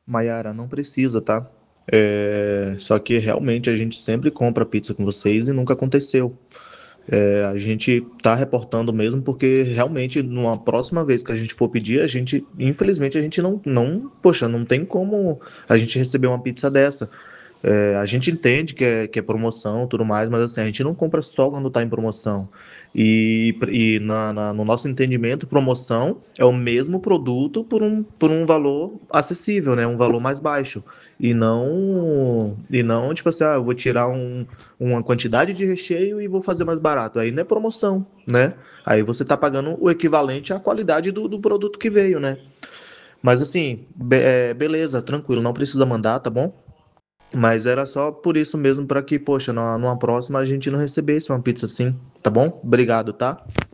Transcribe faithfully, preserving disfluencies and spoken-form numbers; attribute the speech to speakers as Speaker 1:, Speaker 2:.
Speaker 1: Maiara, não precisa, tá? É, só que realmente a gente sempre compra pizza com vocês e nunca aconteceu. É, a gente tá reportando mesmo porque realmente numa próxima vez que a gente for pedir, a gente, infelizmente, a gente não, não, poxa, não tem como a gente receber uma pizza dessa. É, a gente entende que é, que é promoção e tudo mais, mas assim, a gente não compra só quando tá em promoção. E, e na, na- no nosso entendimento, promoção é o mesmo produto por um, por um valor acessível, né? Um valor mais baixo. E não, e não tipo assim, ah, eu vou tirar um, uma quantidade de recheio e vou fazer mais barato. Aí não é promoção, né? Aí você tá pagando o equivalente à qualidade do, do produto que veio, né? Mas assim, be- é, beleza, tranquilo, não precisa mandar, tá bom? Mas era só por isso mesmo, para que, poxa, numa, numa próxima a gente não recebesse uma pizza assim, tá bom? Obrigado, tá?